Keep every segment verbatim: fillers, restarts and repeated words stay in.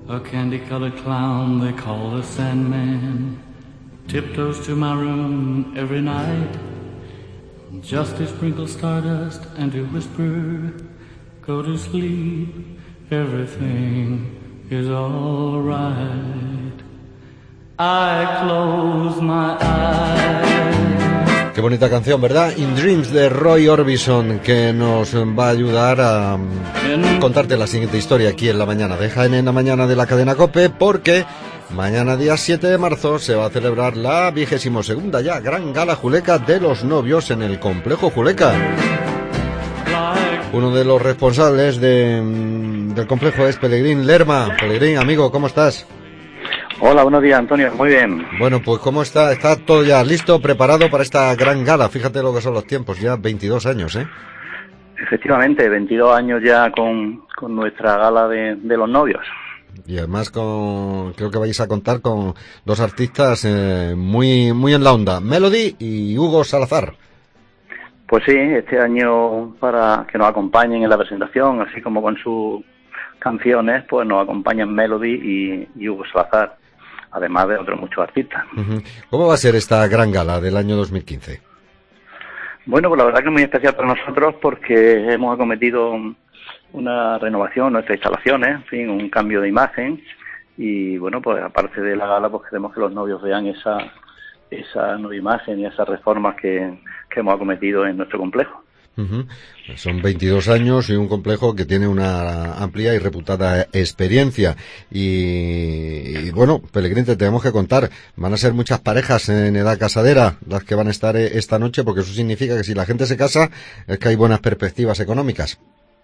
A candy-colored clown they call the Sandman tiptoes to my room every night just to sprinkle stardust and to whisper, go to sleep, everything is all right. I close my eyes. Qué bonita canción, ¿verdad? In Dreams, de Roy Orbison, que nos va a ayudar a contarte la siguiente historia aquí en La Mañana de Jaén, en La Mañana de la cadena COPE, porque mañana, día siete de marzo, se va a celebrar la vigésimo segunda ya Gran Gala Juleca de los Novios en el Complejo Juleca. Uno de los responsables de, del complejo es Pelegrín Lerma. Pelegrín, amigo, ¿cómo estás? Hola, buenos días, Antonio, muy bien. Bueno, pues ¿cómo está? ¿Está todo ya listo, preparado para esta gran gala? Fíjate lo que son los tiempos, ya veintidós años, ¿eh? Efectivamente, veintidós años ya con, con nuestra gala de, de los novios. Y además con, creo que vais a contar con dos artistas eh, muy, muy en la onda, Melody y Hugo Salazar. Pues sí, este año para que nos acompañen en la presentación, así como con sus canciones, pues nos acompañan Melody y, y Hugo Salazar, además de otros muchos artistas. Uh-huh. ¿Cómo va a ser esta gran gala del año dos mil quince? Bueno, pues la verdad que es muy especial para nosotros porque hemos acometido una renovación, nuestras instalaciones, en fin, un cambio de imagen y bueno, pues aparte de la gala, pues queremos que los novios vean esa esa nueva imagen y esas reformas que, que hemos acometido en nuestro complejo. Uh-huh. Son veintidós años y un complejo que tiene una amplia y reputada experiencia y, y bueno, Pelegrín, te tenemos que contar, van a ser muchas parejas en edad casadera las que van a estar esta noche, porque eso significa que si la gente se casa es que hay buenas perspectivas económicas.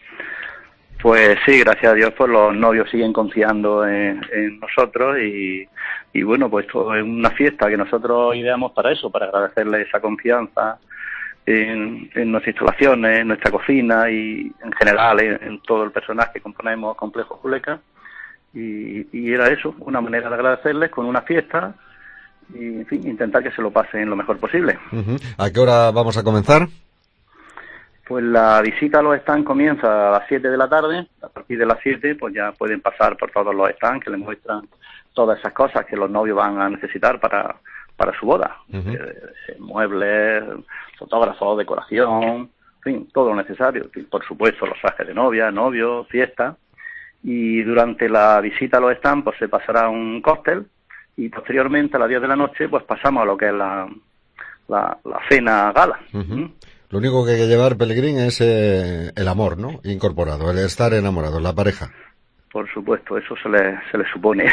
Pues sí, gracias a Dios, pues los novios siguen confiando en, en nosotros y, y bueno, pues esto es una fiesta que nosotros ideamos para eso, para agradecerle esa confianza en, en nuestras instalaciones, en nuestra cocina y en general en, en todo el personal que componemos Complejo Juleca y, y era eso, una manera de agradecerles con una fiesta y en fin, intentar que se lo pasen lo mejor posible. Uh-huh. ¿A qué hora vamos a comenzar? Pues la visita a los stands comienza a las siete de la tarde. A partir de las siete pues ya pueden pasar por todos los stands que les muestran todas esas cosas que los novios van a necesitar para, para su boda. Uh-huh. eh, muebles, fotógrafos, decoración, en fin, todo lo necesario. Y por supuesto los trajes de novia, novio, fiesta. Y durante la visita a los stands pues se pasará un cóctel y posteriormente a las diez de la noche pues pasamos a lo que es la, la, la cena gala. Uh-huh. ¿Mm? Lo único que hay que llevar, Pelegrín, es eh, el amor, ¿no? Incorporado, el estar enamorado, la pareja. Por supuesto, eso se le, se le supone.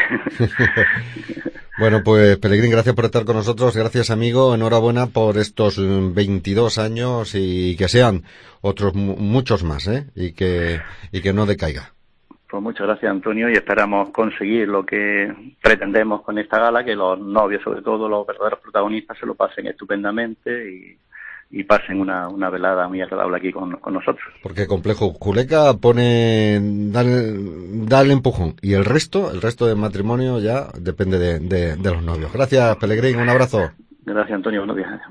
Bueno, pues Pelegrín, gracias por estar con nosotros, gracias amigo, enhorabuena por estos veintidós años y que sean otros muchos más, ¿eh? Y que, y que no decaiga. Pues muchas gracias, Antonio, y esperamos conseguir lo que pretendemos con esta gala, que los novios, sobre todo los verdaderos protagonistas, se lo pasen estupendamente y y pasen una, una velada muy agradable aquí con, con nosotros. Porque Complejo Juleca pone, da el, da el empujón, y el resto, el resto del matrimonio ya depende de, de, de los novios. Gracias, Pelegrín, un abrazo. Gracias, Antonio, buenos días.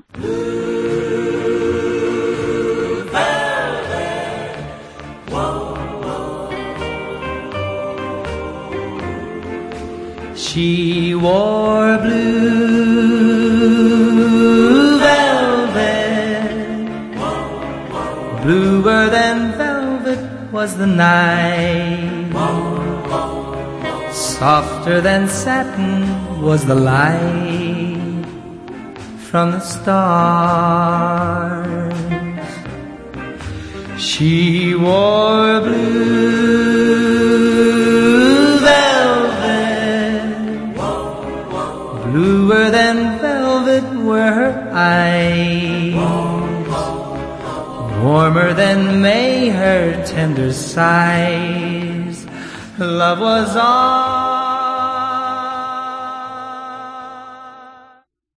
She wore blue bluer than velvet was the night, softer than satin was the light from the stars. She wore blue velvet, bluer than velvet were her eyes, warmer than May her tender sighs. Love was all